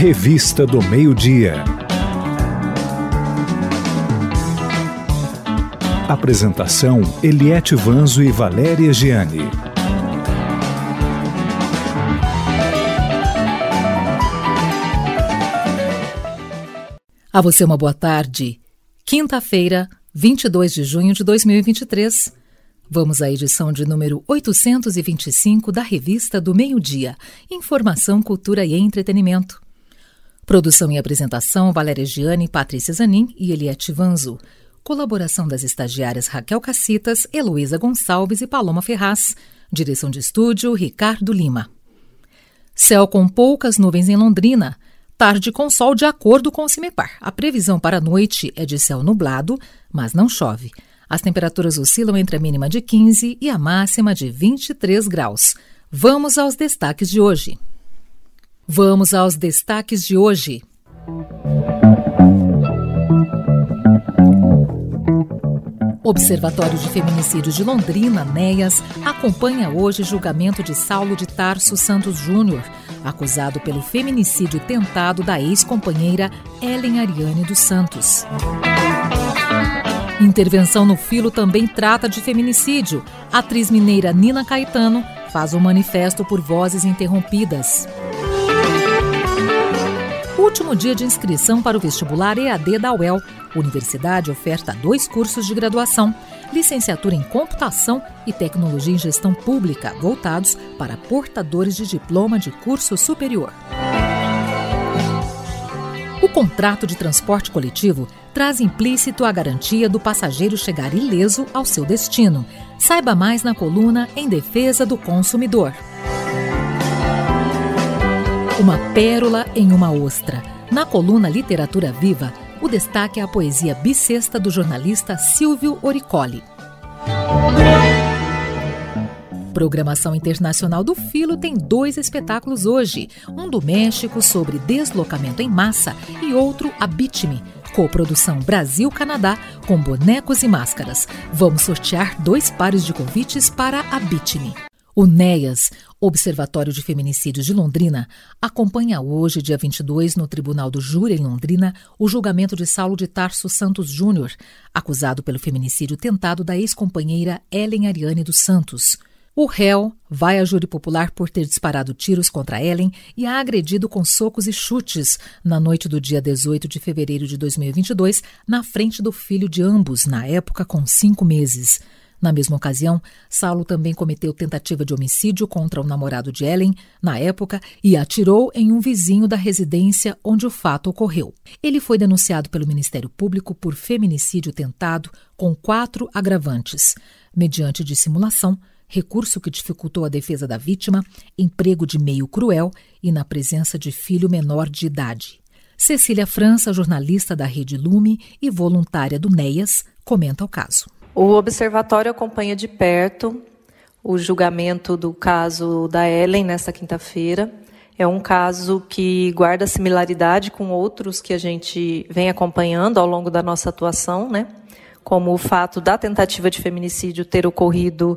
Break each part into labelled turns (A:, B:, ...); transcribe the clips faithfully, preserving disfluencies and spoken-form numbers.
A: Revista do Meio-Dia. Apresentação: Eliete Vanzo e Valéria Giani.
B: A você uma boa tarde. Quinta-feira, vinte e dois de junho de dois mil e vinte e três. Vamos à edição de número oitocentos e vinte e cinco da Revista do Meio-Dia. Informação, cultura e entretenimento. Produção e apresentação: Valéria Giani, Patrícia Zanin e Eliete Vanzo. Colaboração das estagiárias Raquel Cacitas, Heloísa Gonçalves e Paloma Ferraz. Direção de estúdio: Ricardo Lima. Céu com poucas nuvens em Londrina. Tarde com sol de acordo com o CIMEPAR. A previsão para a noite é de céu nublado, mas não chove. As temperaturas oscilam entre a mínima de quinze e a máxima de vinte e três graus. Vamos aos destaques de hoje. Vamos aos destaques de hoje. Observatório de Feminicídios de Londrina, NEAS, acompanha hoje julgamento de Saulo de Tarso Santos Júnior, acusado pelo feminicídio tentado da ex-companheira Ellen Ariane dos Santos. Intervenção no Filo também trata de feminicídio. A atriz mineira Nina Caetano faz um manifesto por vozes interrompidas. Último dia de inscrição para o vestibular E A D da U E L. Universidade oferta dois cursos de graduação, licenciatura em Computação e Tecnologia em Gestão Pública, voltados para portadores de diploma de curso superior. O contrato de transporte coletivo traz implícito a garantia do passageiro chegar ileso ao seu destino. Saiba mais na coluna Em Defesa do Consumidor. Uma pérola em uma ostra. Na coluna Literatura Viva, o destaque é a poesia bissexta do jornalista Silvio Oricoli. Programação internacional do Filo tem dois espetáculos hoje. Um do México sobre deslocamento em massa e outro Habite-me, coprodução Brasil-Canadá com bonecos e máscaras. Vamos sortear dois pares de convites para Habite-me. O NEAS, Observatório de Feminicídios de Londrina, acompanha hoje, dia vinte e dois, no Tribunal do Júri, em Londrina, o julgamento de Saulo de Tarso Santos Júnior, acusado pelo feminicídio tentado da ex-companheira Ellen Ariane dos Santos. O réu vai a júri popular por ter disparado tiros contra Ellen e a agredido com socos e chutes na noite do dia dezoito de fevereiro de dois mil e vinte e dois, na frente do filho de ambos, na época com cinco meses. Na mesma ocasião, Saulo também cometeu tentativa de homicídio contra o namorado de Ellen, na época, e atirou em um vizinho da residência onde o fato ocorreu. Ele foi denunciado pelo Ministério Público por feminicídio tentado com quatro agravantes, mediante dissimulação, recurso que dificultou a defesa da vítima, emprego de meio cruel e na presença de filho menor de idade. Cecília França, jornalista da Rede Lume e voluntária do NEAS, comenta o caso.
C: O Observatório acompanha de perto o julgamento do caso da Ellen nesta quinta-feira. É um caso que guarda similaridade com outros que a gente vem acompanhando ao longo da nossa atuação, né? Como o fato da tentativa de feminicídio ter ocorrido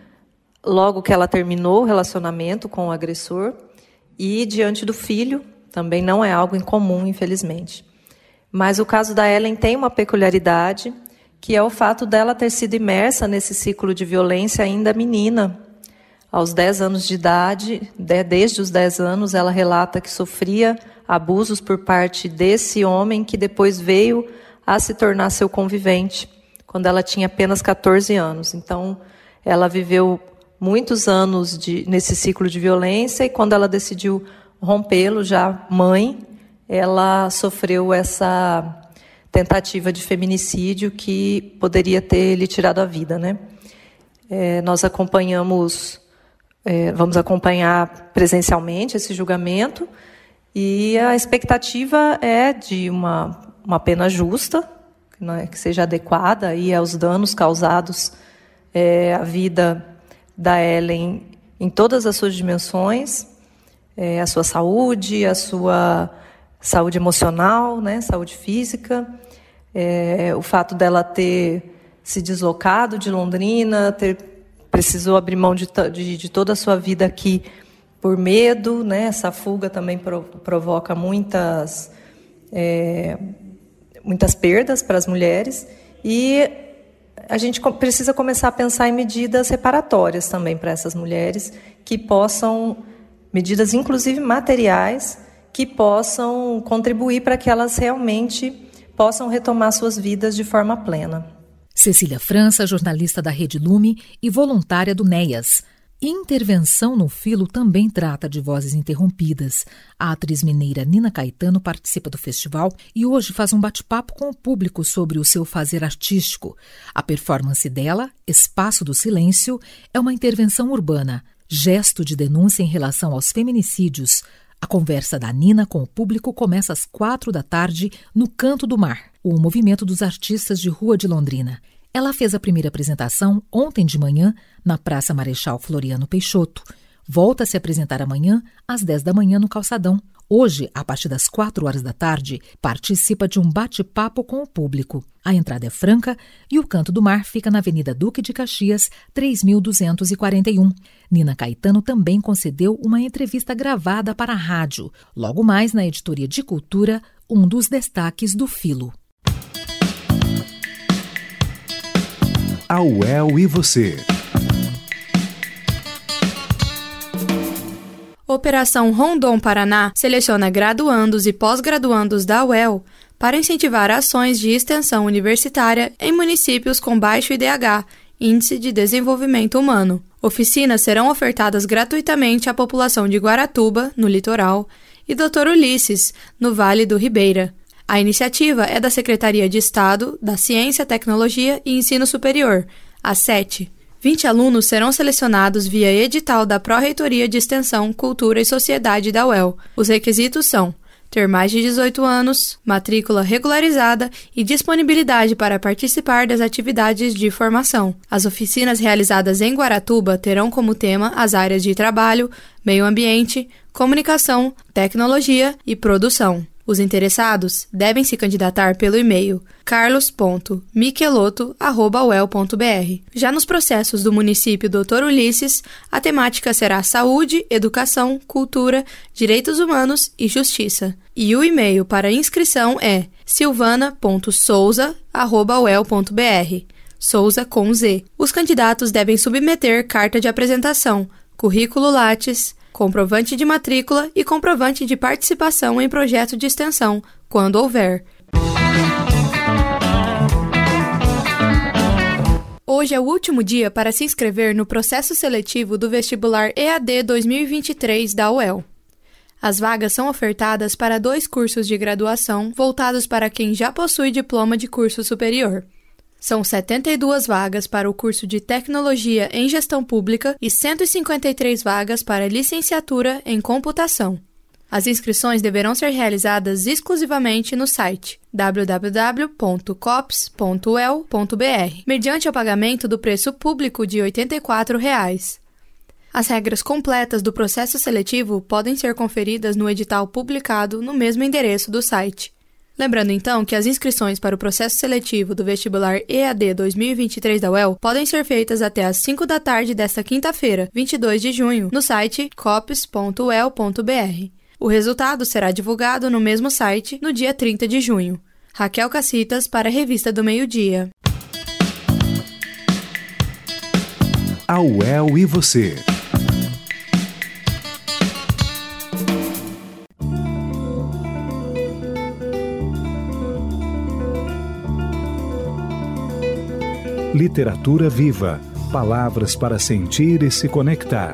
C: logo que ela terminou o relacionamento com o agressor e diante do filho, também não é algo incomum, infelizmente. Mas o caso da Ellen tem uma peculiaridade, que é o fato dela ter sido imersa nesse ciclo de violência ainda menina. Aos dez anos de idade, desde os dez anos, ela relata que sofria abusos por parte desse homem que depois veio a se tornar seu convivente, quando ela tinha apenas catorze anos. Então, ela viveu muitos anos de, nesse ciclo de violência e quando ela decidiu rompê-lo, já mãe, ela sofreu essa tentativa de feminicídio que poderia ter lhe tirado a vida, né? É, nós acompanhamos, é, vamos acompanhar presencialmente esse julgamento e a expectativa é de uma, uma pena justa, né, que seja adequada aí aos danos causados é, à vida da Ellen em todas as suas dimensões, é, a sua saúde, a sua saúde emocional, né, saúde física, é, o fato dela ter se deslocado de Londrina, ter precisou abrir mão de, de, de toda a sua vida aqui por medo, né? Essa fuga também pro, provoca muitas, é, muitas perdas para as mulheres, e a gente precisa começar a pensar em medidas reparatórias também para essas mulheres, que possam, medidas inclusive materiais, que possam contribuir para que elas realmente possam retomar suas vidas de forma plena.
B: Cecília França, jornalista da Rede Lume e voluntária do NEAS. Intervenção no Filo também trata de vozes interrompidas. A atriz mineira Nina Caetano participa do festival e hoje faz um bate-papo com o público sobre o seu fazer artístico. A performance dela, Espaço do Silêncio, é uma intervenção urbana, gesto de denúncia em relação aos feminicídios. A conversa da Nina com o público começa às quatro da tarde no Canto do Mar, o movimento dos artistas de rua de Londrina. Ela fez a primeira apresentação ontem de manhã na Praça Marechal Floriano Peixoto. Volta a se apresentar amanhã às dez da manhã no Calçadão. Hoje, a partir das quatro horas da tarde, participa de um bate-papo com o público. A entrada é franca e o Canto do Mar fica na Avenida Duque de Caxias, três mil duzentos e quarenta e um. Nina Caetano também concedeu uma entrevista gravada para a rádio. Logo mais, na editoria de Cultura, um dos destaques do Filo.
A: A U E L e você.
D: Operação Rondon Paraná seleciona graduandos e pós-graduandos da U E L para incentivar ações de extensão universitária em municípios com baixo I D H, Índice de Desenvolvimento Humano. Oficinas serão ofertadas gratuitamente à população de Guaratuba, no litoral, e doutor Ulisses, no Vale do Ribeira. A iniciativa é da Secretaria de Estado da Ciência, Tecnologia e Ensino Superior, a SETE. vinte alunos serão selecionados via edital da Pró-Reitoria de Extensão, Cultura e Sociedade da U E L. Os requisitos são ter mais de dezoito anos, matrícula regularizada e disponibilidade para participar das atividades de formação. As oficinas realizadas em Guaratuba terão como tema as áreas de trabalho, meio ambiente, comunicação, tecnologia e produção. Os interessados devem se candidatar pelo e-mail carlos ponto miqueloto arroba u e l ponto b r. Já nos processos do município doutor Ulisses, a temática será saúde, educação, cultura, direitos humanos e justiça. E o e-mail para inscrição é silvana ponto souza arroba u e l ponto b r. Souza com Z. Os candidatos devem submeter carta de apresentação, currículo Lattes, comprovante de matrícula e comprovante de participação em projeto de extensão, quando houver. Hoje é o último dia para se inscrever no processo seletivo do vestibular E A D dois mil e vinte e três da U E L. As vagas são ofertadas para dois cursos de graduação voltados para quem já possui diploma de curso superior. São setenta e duas vagas para o curso de Tecnologia em Gestão Pública e cento e cinquenta e três vagas para licenciatura em Computação. As inscrições deverão ser realizadas exclusivamente no site w w w ponto cops ponto u e l ponto b r, mediante o pagamento do preço público de oitenta e quatro reais. As regras completas do processo seletivo podem ser conferidas no edital publicado no mesmo endereço do site. Lembrando então que as inscrições para o processo seletivo do vestibular E A D dois mil e vinte e três da U E L podem ser feitas até às cinco da tarde desta quinta-feira, vinte e dois de junho, no site cops ponto u e l ponto b r. O resultado será divulgado no mesmo site no dia trinta de junho. Raquel Cacitas para a Revista do Meio-Dia.
A: A U E L e você. Literatura viva. Palavras para sentir e se conectar.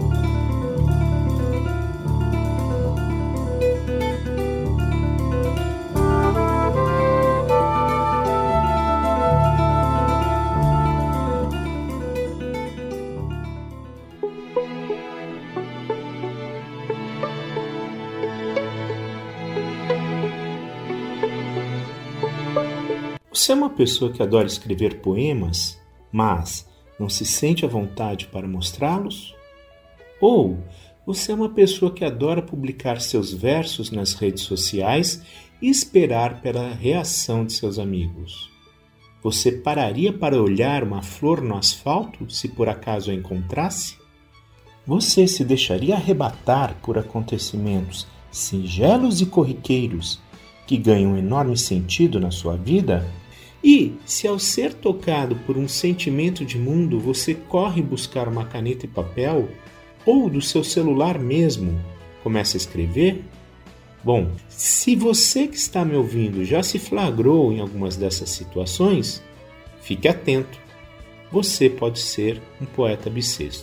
E: Você é uma pessoa que adora escrever poemas, mas não se sente à vontade para mostrá-los? Ou você é uma pessoa que adora publicar seus versos nas redes sociais e esperar pela reação de seus amigos? Você pararia para olhar uma flor no asfalto se por acaso a encontrasse? Você se deixaria arrebatar por acontecimentos singelos e corriqueiros que ganham enorme sentido na sua vida? E, se ao ser tocado por um sentimento de mundo, você corre buscar uma caneta e papel, ou do seu celular mesmo, começa a escrever? Bom, se você que está me ouvindo já se flagrou em algumas dessas situações, fique atento. Você pode ser um poeta bissexto.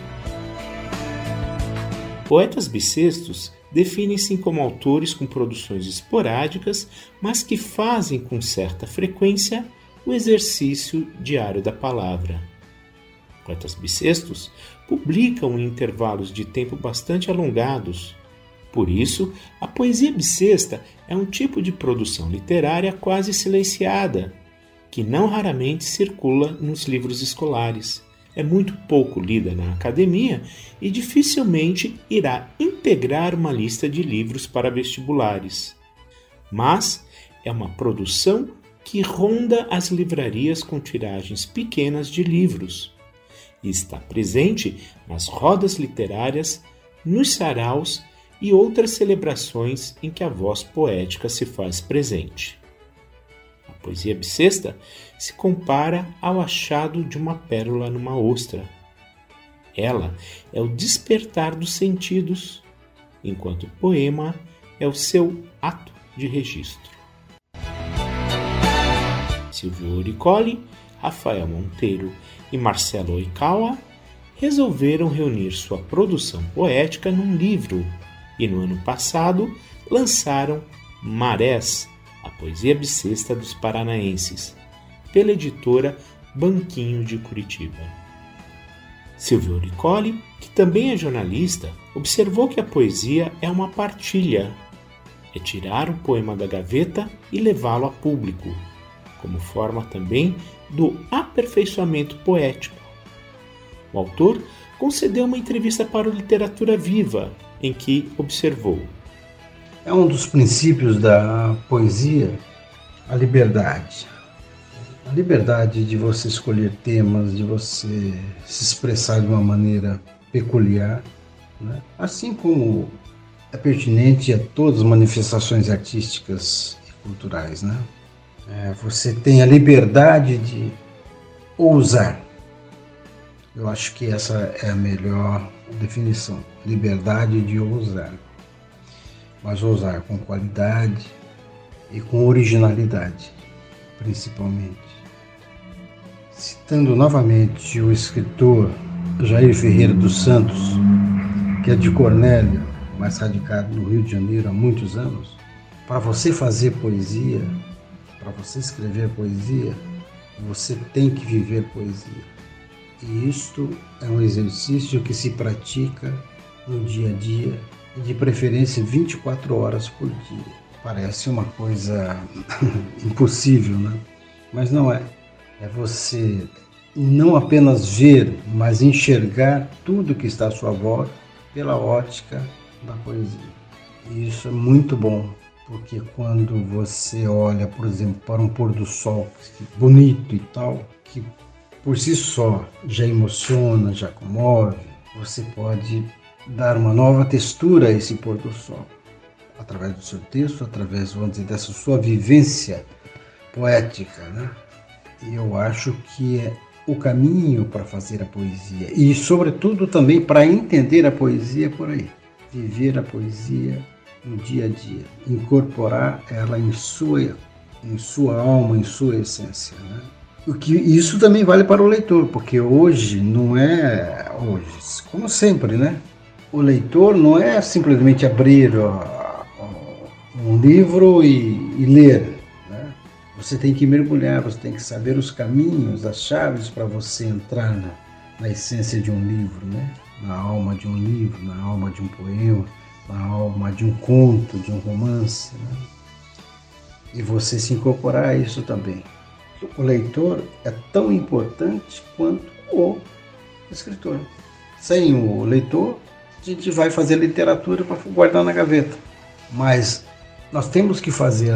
E: Poetas bissextos definem-se como autores com produções esporádicas, mas que fazem com certa frequência o exercício diário da palavra. Poetas bissextos publicam em intervalos de tempo bastante alongados. Por isso, a poesia bissexta é um tipo de produção literária quase silenciada, que não raramente circula nos livros escolares. É muito pouco lida na academia e dificilmente irá integrar uma lista de livros para vestibulares. Mas é uma produção que ronda as livrarias com tiragens pequenas de livros e está presente nas rodas literárias, nos saraus e outras celebrações em que a voz poética se faz presente. A poesia bissexta se compara ao achado de uma pérola numa ostra. Ela é o despertar dos sentidos, enquanto o poema é o seu ato de registro. Silvio Oricoli, Rafael Monteiro e Marcelo Oikawa resolveram reunir sua produção poética num livro e no ano passado lançaram Marés, a poesia bissexta dos paranaenses, pela editora Banquinho de Curitiba. Silvio Oricoli, que também é jornalista, observou que a poesia é uma partilha, é tirar o poema da gaveta e levá-lo a público, como forma também do aperfeiçoamento poético. O autor concedeu uma entrevista para o Literatura Viva, em que observou:
F: é um dos princípios da poesia a liberdade. A liberdade de você escolher temas, de você se expressar de uma maneira peculiar, né? Assim como é pertinente a todas as manifestações artísticas e culturais, né? É, você tem a liberdade de ousar. Eu acho que essa é a melhor definição. Liberdade de ousar. Mas ousar com qualidade e com originalidade, principalmente. Citando novamente o escritor Jair Ferreira dos Santos, que é de Cornélio, mas radicado no Rio de Janeiro há muitos anos, para você fazer poesia, para você escrever poesia, você tem que viver poesia. E isto é um exercício que se pratica no dia a dia, e de preferência vinte e quatro horas por dia. Parece uma coisa impossível, né? Mas não é. É você não apenas ver, mas enxergar tudo que está à sua volta pela ótica da poesia. E isso é muito bom, porque quando você olha, por exemplo, para um pôr do sol bonito e tal, que por si só já emociona, já comove, você pode dar uma nova textura a esse pôr do sol, através do seu texto, através, vamos dizer, dessa sua vivência poética, né? E eu acho que é o caminho para fazer a poesia e, sobretudo, também para entender a poesia por aí. Viver a poesia no dia a dia, incorporar ela em sua, em sua alma, em sua essência, né? O que isso também vale para o leitor, porque hoje não é hoje, como sempre, né? O leitor não é simplesmente abrir ó, ó, um livro e, e ler, né? Você tem que mergulhar, você tem que saber os caminhos, as chaves para você entrar na, na essência de um livro, né? Na alma de um livro, na alma de um poema, na alma de um conto, de um romance, né? E você se incorporar a isso também. O leitor é tão importante quanto o escritor. Sem o leitor, a gente vai fazer literatura para guardar na gaveta. Mas nós temos que fazer a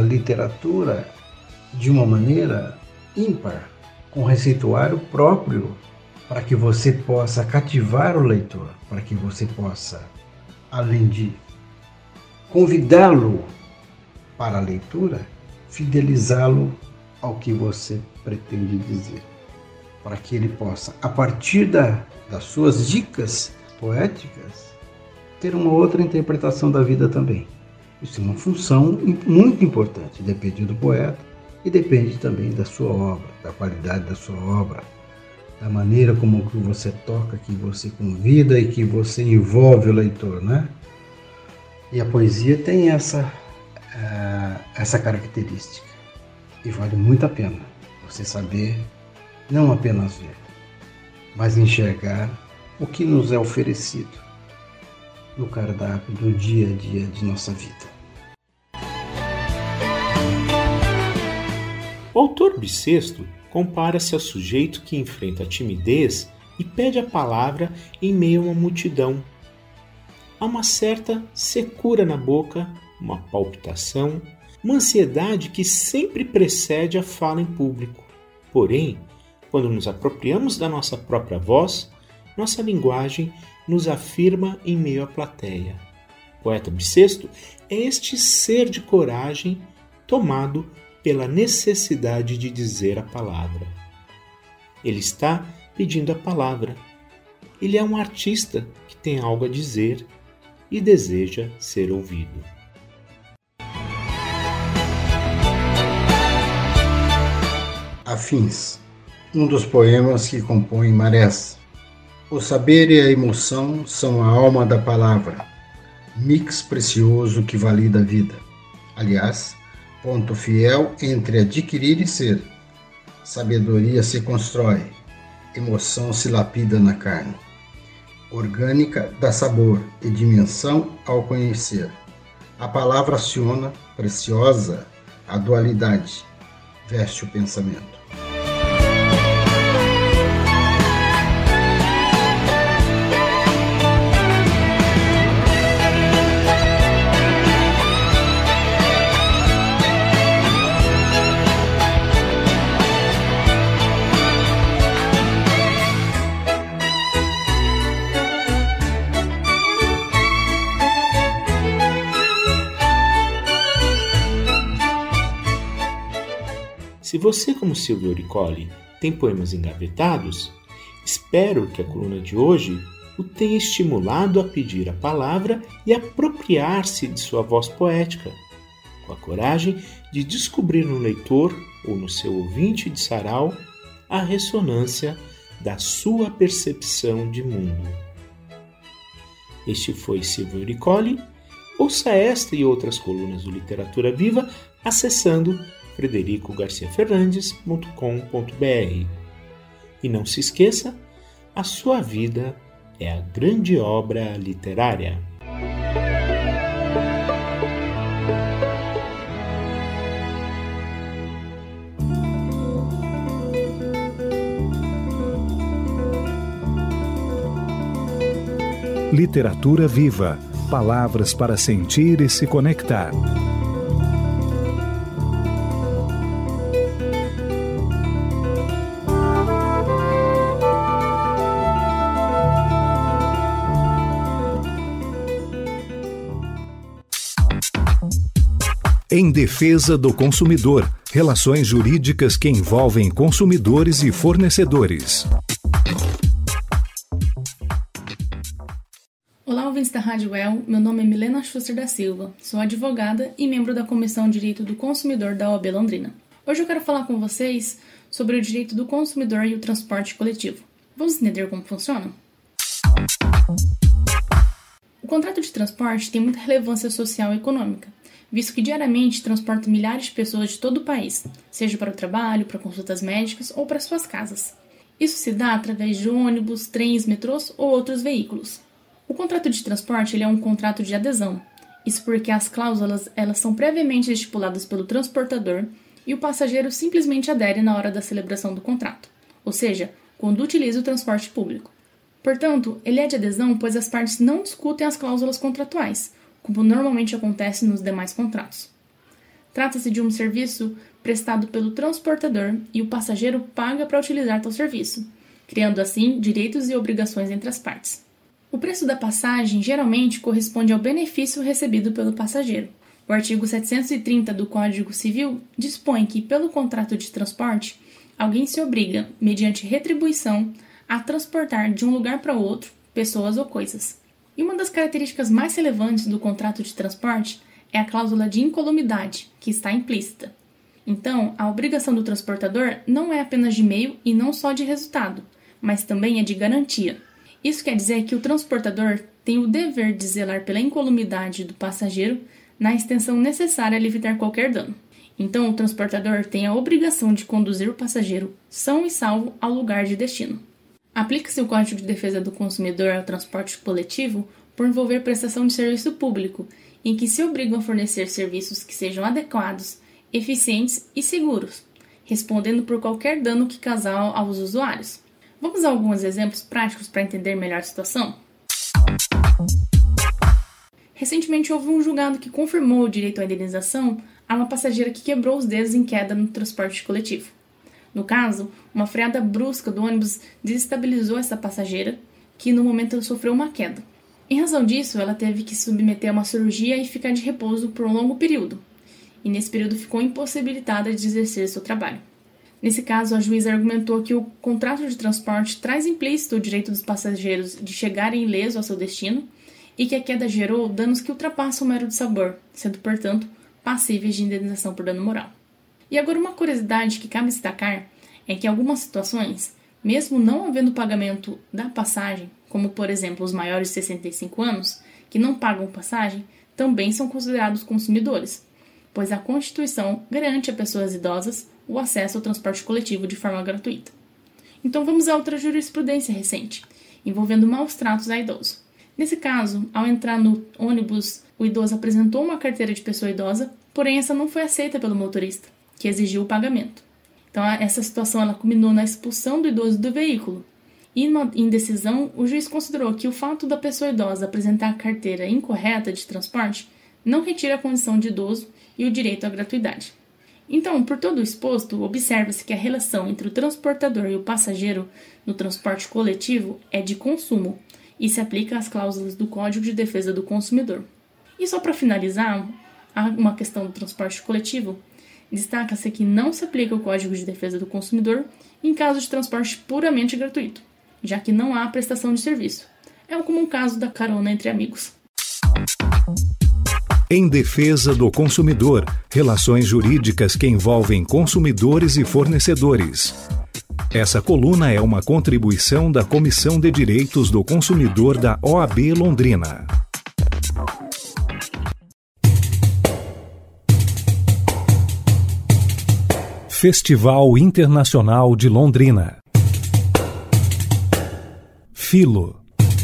F: literatura de uma maneira ímpar, com receituário próprio para que você possa cativar o leitor, para que você possa, além de convidá-lo para a leitura, fidelizá-lo ao que você pretende dizer, para que ele possa, a partir da, das suas dicas poéticas, ter uma outra interpretação da vida também. Isso é uma função muito importante, depende do poeta e depende também da sua obra, da qualidade da sua obra, da maneira como que você toca, que você convida e que você envolve o leitor, né? E a poesia tem essa, uh, essa característica. E vale muito a pena você saber não apenas ver, mas enxergar o que nos é oferecido no cardápio do dia a dia de nossa vida.
E: O autor bissexto compara-se ao sujeito que enfrenta a timidez e pede a palavra em meio a uma multidão. Há uma certa secura na boca, uma palpitação, uma ansiedade que sempre precede a fala em público. Porém, quando nos apropriamos da nossa própria voz, nossa linguagem nos afirma em meio à plateia. O poeta bissexto é este ser de coragem tomado pela necessidade de dizer a palavra. Ele está pedindo a palavra. Ele é um artista que tem algo a dizer e deseja ser ouvido.
F: Afins, um dos poemas que compõem Marés. O saber e a emoção são a alma da palavra, mix precioso que valida a vida. Aliás, ponto fiel entre adquirir e ser. Sabedoria se constrói, emoção se lapida na carne. Orgânica dá sabor e dimensão ao conhecer. A palavra aciona, preciosa, a dualidade, veste o pensamento.
E: Se você, como Silvio Oricoli, tem poemas engavetados, espero que a coluna de hoje o tenha estimulado a pedir a palavra e apropriar-se de sua voz poética, com a coragem de descobrir no leitor ou no seu ouvinte de sarau a ressonância da sua percepção de mundo. Este foi Silvio Oricoli. Ouça esta e outras colunas do Literatura Viva acessando frederico garcia fernandes ponto com ponto b r. E não se esqueça, a sua vida é a grande obra literária.
A: Literatura Viva. Palavras para sentir e se conectar. Em defesa do consumidor, relações jurídicas que envolvem consumidores e fornecedores.
G: Olá, ouvintes da Rádio Well, meu nome é Milena Schuster da Silva, sou advogada e membro da Comissão de Direito do Consumidor da O A B Londrina. Hoje eu quero falar com vocês sobre o direito do consumidor e o transporte coletivo. Vamos entender como funciona? O contrato de transporte tem muita relevância social e econômica, visto que diariamente transporta milhares de pessoas de todo o país, seja para o trabalho, para consultas médicas ou para suas casas. Isso se dá através de ônibus, trens, metrôs ou outros veículos. O contrato de transporte ele é um contrato de adesão, isso porque as cláusulas elas são previamente estipuladas pelo transportador e o passageiro simplesmente adere na hora da celebração do contrato, ou seja, quando utiliza o transporte público. Portanto, ele é de adesão pois as partes não discutem as cláusulas contratuais, como normalmente acontece nos demais contratos. Trata-se de um serviço prestado pelo transportador e o passageiro paga para utilizar tal serviço, criando assim direitos e obrigações entre as partes. O preço da passagem geralmente corresponde ao benefício recebido pelo passageiro. O artigo setecentos e trinta do Código Civil dispõe que, pelo contrato de transporte, alguém se obriga, mediante retribuição, a transportar de um lugar para outro pessoas ou coisas. E uma das características mais relevantes do contrato de transporte é a cláusula de incolumidade, que está implícita. Então, a obrigação do transportador não é apenas de meio e não só de resultado, mas também é de garantia. Isso quer dizer que o transportador tem o dever de zelar pela incolumidade do passageiro na extensão necessária a lhe evitar qualquer dano. Então, o transportador tem a obrigação de conduzir o passageiro são e salvo ao lugar de destino. Aplica-se o Código de Defesa do Consumidor ao transporte coletivo por envolver prestação de serviço público, em que se obrigam a fornecer serviços que sejam adequados, eficientes e seguros, respondendo por qualquer dano que causar aos usuários. Vamos a alguns exemplos práticos para entender melhor a situação? Recentemente houve um julgado que confirmou o direito à indenização a uma passageira que quebrou os dedos em queda no transporte coletivo. No caso, uma freada brusca do ônibus desestabilizou essa passageira, que no momento sofreu uma queda. Em razão disso, ela teve que se submeter a uma cirurgia e ficar de repouso por um longo período, e nesse período ficou impossibilitada de exercer seu trabalho. Nesse caso, a juíza argumentou que o contrato de transporte traz implícito o direito dos passageiros de chegarem ilesos ao seu destino e que a queda gerou danos que ultrapassam o mero dissabor, sendo, portanto, passíveis de indenização por dano moral. E agora uma curiosidade que cabe destacar é que em algumas situações, mesmo não havendo pagamento da passagem, como por exemplo os maiores de sessenta e cinco anos, que não pagam passagem, também são considerados consumidores, pois a Constituição garante a pessoas idosas o acesso ao transporte coletivo de forma gratuita. Então vamos a outra jurisprudência recente, envolvendo maus tratos a idoso. Nesse caso, ao entrar no ônibus, o idoso apresentou uma carteira de pessoa idosa, porém essa não foi aceita pelo motorista, que exigiu o pagamento. Então essa situação ela culminou na expulsão do idoso do veículo. E em decisão, o juiz considerou que o fato da pessoa idosa apresentar a carteira incorreta de transporte não retira a condição de idoso e o direito à gratuidade. Então, por todo o exposto, observa-se que a relação entre o transportador e o passageiro no transporte coletivo é de consumo e se aplica às cláusulas do Código de Defesa do Consumidor. E só para finalizar, uma questão do transporte coletivo, destaca-se que não se aplica o Código de Defesa do Consumidor em caso de transporte puramente gratuito, já que não há prestação de serviço. É como um caso da carona entre amigos.
A: Em defesa do consumidor, relações jurídicas que envolvem consumidores e fornecedores. Essa coluna é uma contribuição da Comissão de Direitos do Consumidor da O A B Londrina. Festival Internacional de Londrina. Filo.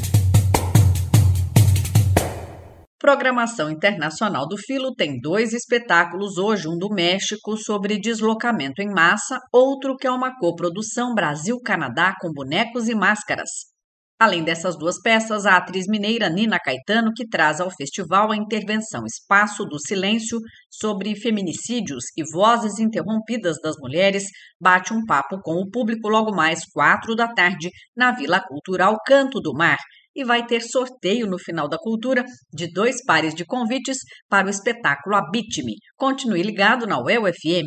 H: Programação Internacional do Filo tem dois espetáculos hoje, um do México sobre deslocamento em massa, outro que é uma coprodução Brasil-Canadá com bonecos e máscaras. Além dessas duas peças, a atriz mineira Nina Caetano, que traz ao festival a intervenção Espaço do Silêncio sobre feminicídios e vozes interrompidas das mulheres, bate um papo com o público logo mais quatro da tarde na Vila Cultural Canto do Mar. E vai ter sorteio no final da cultura de dois pares de convites para o espetáculo Habite-me. Continue ligado na U E L F M.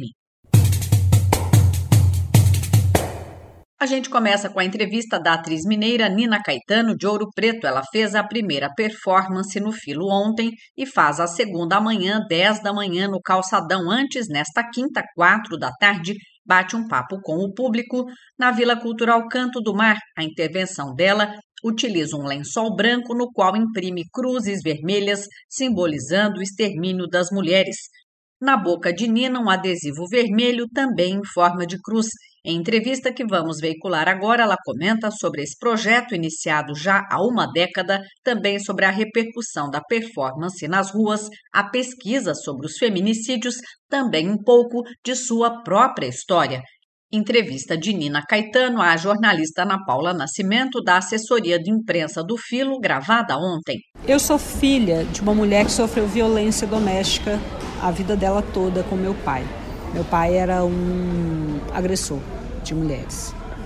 H: A gente começa com a entrevista da atriz mineira Nina Caetano, de Ouro Preto. Ela fez a primeira performance no Filo ontem e faz a segunda amanhã, dez da manhã, no Calçadão. Antes, nesta quinta, quatro da tarde, bate um papo com o público na Vila Cultural Canto do Mar. A intervenção dela utiliza um lençol branco no qual imprime cruzes vermelhas, simbolizando o extermínio das mulheres. Na boca de Nina, um adesivo vermelho também em forma de cruz. Em entrevista que vamos veicular agora, ela comenta sobre esse projeto iniciado já há uma década, também sobre a repercussão da performance nas ruas, a pesquisa sobre os feminicídios, também um pouco de sua própria história. Entrevista de Nina Caetano à jornalista Ana Paula Nascimento, da assessoria de imprensa do Filo, gravada ontem.
I: Eu sou filha de uma mulher que sofreu violência doméstica a vida dela toda com meu pai. Meu pai era um agressor de mulheres.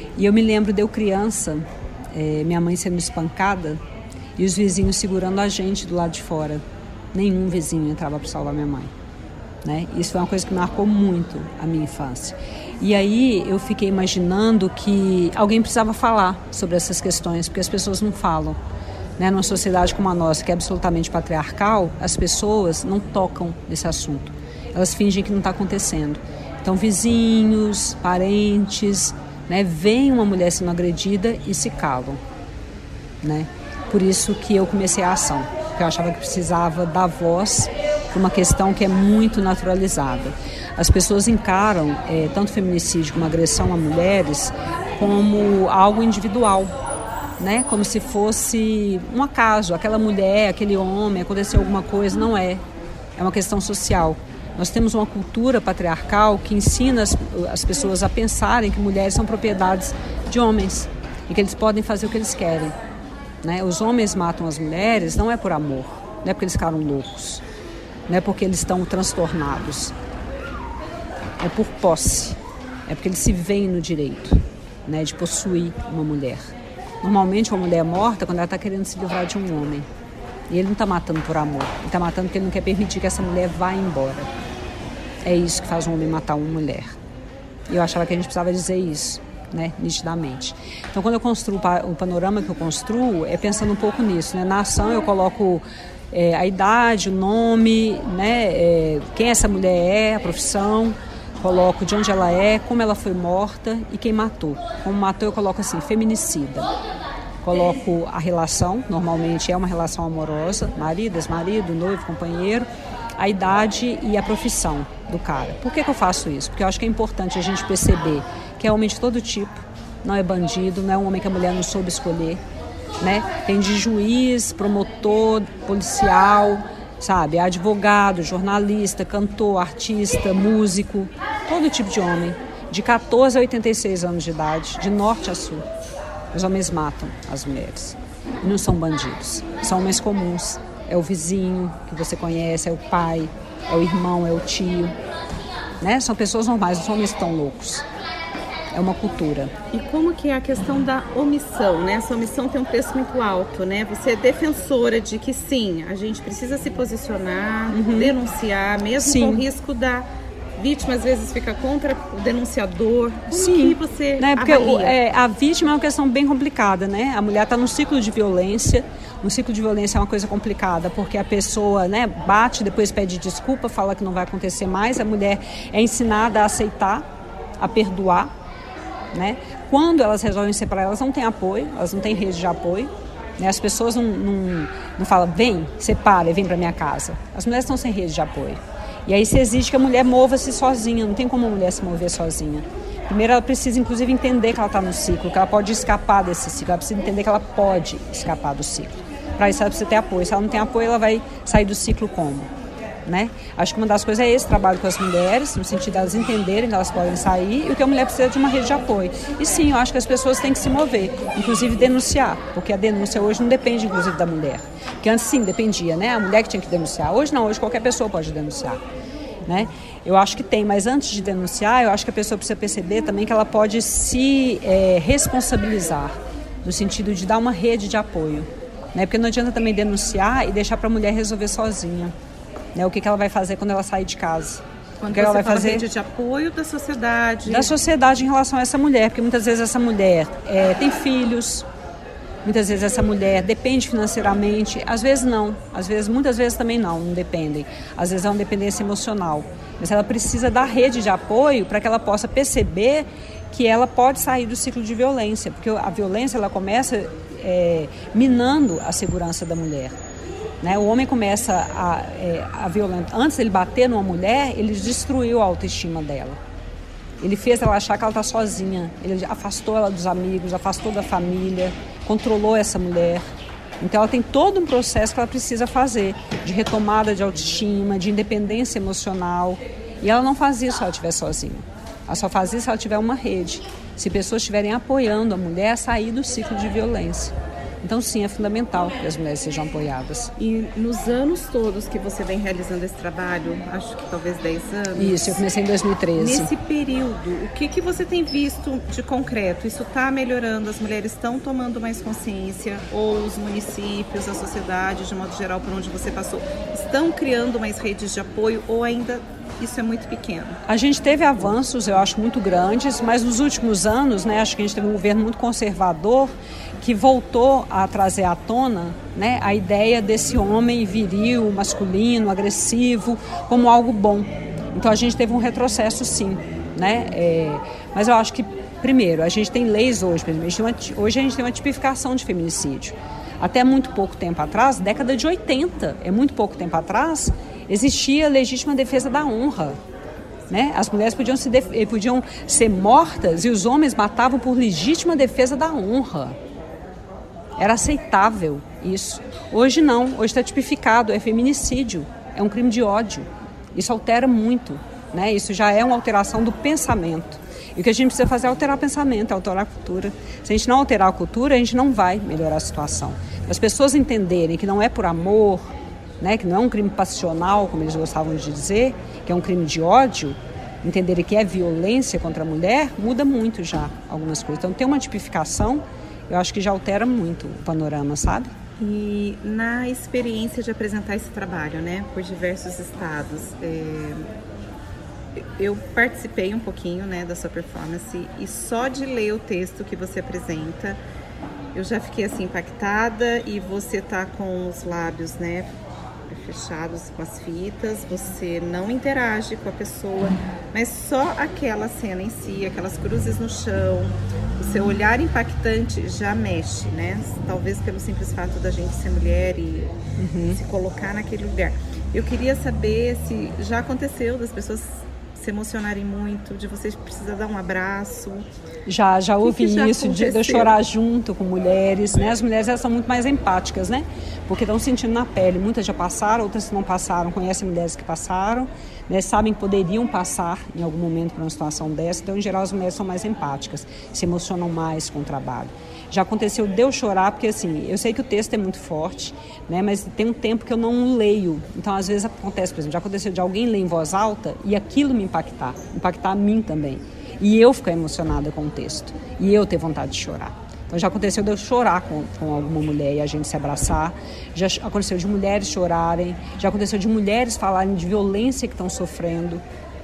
I: E eu me lembro de eu criança, é, minha mãe sendo espancada e os vizinhos segurando a gente do lado de fora. Nenhum vizinho entrava para salvar minha mãe, né? Isso foi uma coisa que marcou muito a minha infância. E aí eu fiquei imaginando que alguém precisava falar sobre essas questões, porque as pessoas não falam. Né? Numa sociedade como a nossa, que é absolutamente patriarcal, as pessoas não tocam nesse assunto. Elas fingem que não está acontecendo. Então, vizinhos, parentes, né, veem uma mulher sendo agredida e se calam. Né? Por isso que eu comecei a ação, porque eu achava que precisava dar voz para uma questão que é muito naturalizada. As pessoas encaram é, tanto feminicídio como agressão a mulheres como algo individual, né? Como se fosse um acaso, aquela mulher, aquele homem, aconteceu alguma coisa. Não é, é uma questão social. Nós temos uma cultura patriarcal que ensina as, as pessoas a pensarem que mulheres são propriedades de homens e que eles podem fazer o que eles querem, né? Os homens matam as mulheres não é por amor, não é porque eles ficaram loucos, não é porque eles estão transtornados, é por posse, é porque eles se veem no direito, né, de possuir uma mulher. Normalmente uma mulher é morta quando ela está querendo se livrar de um homem. E ele não está matando por amor, ele está matando porque ele não quer permitir que essa mulher vá embora. É isso que faz um homem matar uma mulher. E eu achava que a gente precisava dizer isso, né, nitidamente. Então, quando eu construo o panorama que eu construo, é pensando um pouco nisso, né? Na ação eu coloco é, a idade, o nome, né, é, quem essa mulher é, a profissão, coloco de onde ela é, como ela foi morta e quem matou. Como matou eu coloco assim, feminicida. Coloco a relação, normalmente é uma relação amorosa, marido, ex-marido, noivo, companheiro, a idade e a profissão do cara. Por que que eu faço isso? Porque eu acho que é importante a gente perceber que é homem de todo tipo, não é bandido, não é um homem que a mulher não soube escolher, né? Tem de juiz, promotor, policial, sabe, advogado, jornalista, cantor, artista, músico, todo tipo de homem, de catorze a oitenta e seis anos de idade, de norte a sul. Os homens matam as mulheres e não são bandidos, são homens comuns. É o vizinho que você conhece, é o pai, é o irmão, é o tio, né? São pessoas normais, não são homens tão loucos. É uma cultura.
J: E como que é a questão da omissão, né? Essa omissão tem um preço muito alto, né? Você é defensora de que sim, a gente precisa se posicionar, uhum. denunciar, mesmo sim. com o risco da vítima, às vezes fica contra o denunciador. Como
I: sim.
J: que você
I: né? Porque
J: avalia?
I: É, a vítima é uma questão bem complicada, né? A mulher está num ciclo de violência. Um ciclo de violência é uma coisa complicada, porque a pessoa, né, bate, depois pede desculpa, fala que não vai acontecer mais. A mulher é ensinada a aceitar, a perdoar. Né? Quando elas resolvem separar, elas não têm apoio, elas não têm rede de apoio, né? As pessoas não, não, não falam, vem, separa e vem para minha casa. As mulheres estão sem rede de apoio. E aí se exige que a mulher mova-se sozinha, não tem como a mulher se mover sozinha. Primeiro ela precisa, inclusive, entender que ela está no ciclo, que ela pode escapar desse ciclo, ela precisa entender que ela pode escapar do ciclo. Para isso ela precisa ter apoio. Se ela não tem apoio, ela vai sair do ciclo como? Né? Acho que uma das coisas é esse trabalho com as mulheres, no sentido de elas entenderem que elas podem sair e o que a mulher precisa é de uma rede de apoio. E sim, eu acho que as pessoas têm que se mover, inclusive denunciar, porque a denúncia hoje não depende, inclusive, da mulher. Porque antes sim, dependia, né? A mulher que tinha que denunciar. Hoje não, hoje qualquer pessoa pode denunciar. Né? Eu acho que tem, mas antes de denunciar, eu acho que a pessoa precisa perceber também que ela pode se é, responsabilizar, no sentido de dar uma rede de apoio. Né? Porque não adianta também denunciar e deixar para a mulher resolver sozinha. Né, o que, que ela vai fazer quando ela sair de casa?
J: Quando
I: o que
J: você
I: ela vai
J: fala
I: fazer?
J: Rede de apoio da sociedade.
I: Da sociedade em relação a essa mulher, porque muitas vezes essa mulher é, tem filhos, muitas vezes essa mulher depende financeiramente, às vezes não, às vezes, muitas vezes também não, não dependem. Às vezes é uma dependência emocional, mas ela precisa da rede de apoio para que ela possa perceber que ela pode sair do ciclo de violência, porque a violência ela começa é, minando a segurança da mulher. Né? O homem começa a, é, a violentar. Antes dele bater numa mulher, ele destruiu a autoestima dela. Ele fez ela achar que ela está sozinha. Ele afastou ela dos amigos, afastou da família, controlou essa mulher. Então ela tem todo um processo que ela precisa fazer, de retomada de autoestima, de independência emocional. E ela não faz isso se ela estiver sozinha. Ela só faz isso se ela tiver uma rede. Se pessoas estiverem apoiando a mulher a sair do ciclo de violência. Então, sim, é fundamental que as mulheres sejam apoiadas.
J: E nos anos todos que você vem realizando esse trabalho, acho que talvez dez anos...
I: Isso, eu comecei em dois mil e treze.
J: Nesse período, o que, que você tem visto de concreto? Isso está melhorando? As mulheres estão tomando mais consciência? Ou os municípios, a sociedade, de modo geral, por onde você passou, estão criando mais redes de apoio ou ainda... Isso é muito pequeno?
I: A gente teve avanços, eu acho, muito grandes, mas nos últimos anos, né, acho que a gente teve um governo muito conservador que voltou a trazer à tona, né, a ideia desse homem viril, masculino, agressivo, como algo bom. Então a gente teve um retrocesso, sim. Né? É, mas eu acho que, primeiro, a gente tem leis hoje, por exemplo, a gente tem uma, hoje a gente tem uma tipificação de feminicídio. Até muito pouco tempo atrás, década de oitenta, é muito pouco tempo atrás, existia legítima defesa da honra. Né? As mulheres podiam, se def... podiam ser mortas e os homens matavam por legítima defesa da honra. Era aceitável isso. Hoje não, hoje está tipificado, é feminicídio, é um crime de ódio. Isso altera muito, né? Isso já é uma alteração do pensamento. E o que a gente precisa fazer é alterar o pensamento, é alterar a cultura. Se a gente não alterar a cultura, a gente não vai melhorar a situação. As pessoas entenderem que não é por amor, né, que não é um crime passional, como eles gostavam de dizer, que é um crime de ódio, entenderem que é violência contra a mulher, muda muito já algumas coisas. Então, ter uma tipificação, eu acho que já altera muito o panorama, sabe?
J: E na experiência de apresentar esse trabalho, né, por diversos estados, é... eu participei um pouquinho, né, da sua performance e só de ler o texto que você apresenta, eu já fiquei assim impactada e você tá com os lábios, né, fechados com as fitas, você não interage com a pessoa, mas só aquela cena em si, aquelas cruzes no chão, o seu olhar impactante já mexe, né? Talvez pelo simples fato da gente ser mulher e uhum. se colocar naquele lugar. Eu queria saber se já aconteceu das pessoas se emocionarem muito, de vocês precisar dar um abraço.
I: Já, já ouvi
J: que que
I: isso, de eu chorar junto com mulheres, né? As mulheres, elas são muito mais empáticas, né? Porque estão sentindo na pele. Muitas já passaram, outras não passaram, conhecem mulheres que passaram, né? Sabem que poderiam passar em algum momento por uma situação dessa. Então, em geral, as mulheres são mais empáticas, se emocionam mais com o trabalho. Já aconteceu de eu chorar, porque assim, eu sei que o texto é muito forte, né, mas tem um tempo que eu não leio. Então, às vezes acontece, por exemplo, já aconteceu de alguém ler em voz alta e aquilo me impactar, impactar a mim também. E eu ficar emocionada com o texto, e eu ter vontade de chorar. Então, já aconteceu de eu chorar com, com alguma mulher e a gente se abraçar, já aconteceu de mulheres chorarem, já aconteceu de mulheres falarem de violência que estão sofrendo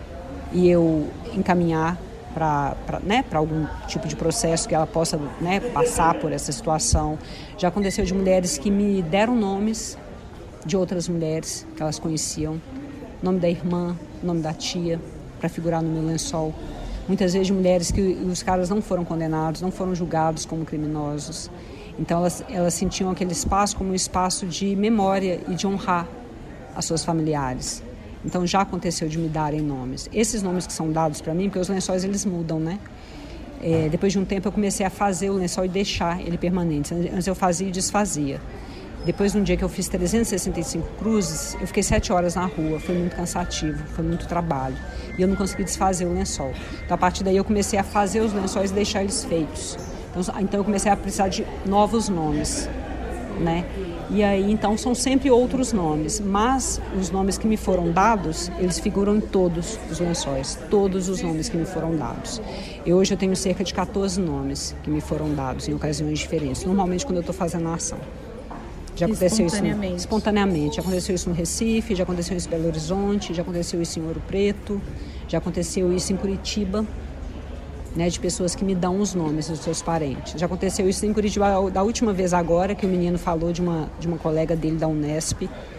I: e eu encaminhar para né, para algum tipo de processo que ela possa, né, passar por essa situação. Já aconteceu de mulheres que me deram nomes de outras mulheres que elas conheciam, nome da irmã, nome da tia, para figurar no meu lençol. Muitas vezes de mulheres que os caras não foram condenados, não foram julgados como criminosos. Então elas, elas sentiam aquele espaço como um espaço de memória e de honrar as suas familiares. Então já aconteceu de me darem nomes. Esses nomes que são dados para mim, porque os lençóis eles mudam, né? É, depois de um tempo eu comecei a fazer o lençol e deixar ele permanente. Antes eu fazia e desfazia. Depois de um dia que eu fiz trezentas e sessenta e cinco cruzes, eu fiquei sete horas na rua. Foi muito cansativo, foi muito trabalho. E eu não consegui desfazer o lençol. Então a partir daí eu comecei a fazer os lençóis e deixar eles feitos. Então, então eu comecei a precisar de novos nomes, né? E aí, então, são sempre outros nomes, mas os nomes que me foram dados, eles figuram em todos os lençóis, todos os nomes que me foram dados. E hoje eu tenho cerca de quatorze nomes que me foram dados em ocasiões diferentes, normalmente quando eu estou fazendo a ação. Já aconteceu isso no, espontaneamente, já aconteceu isso no Recife, já aconteceu isso em Belo Horizonte, já aconteceu isso em Ouro Preto, já aconteceu isso em Curitiba. Né, de pessoas que me dão os nomes dos seus parentes. Já aconteceu isso em Curitiba da última vez agora, que o menino falou de uma, de uma colega dele da Unesp.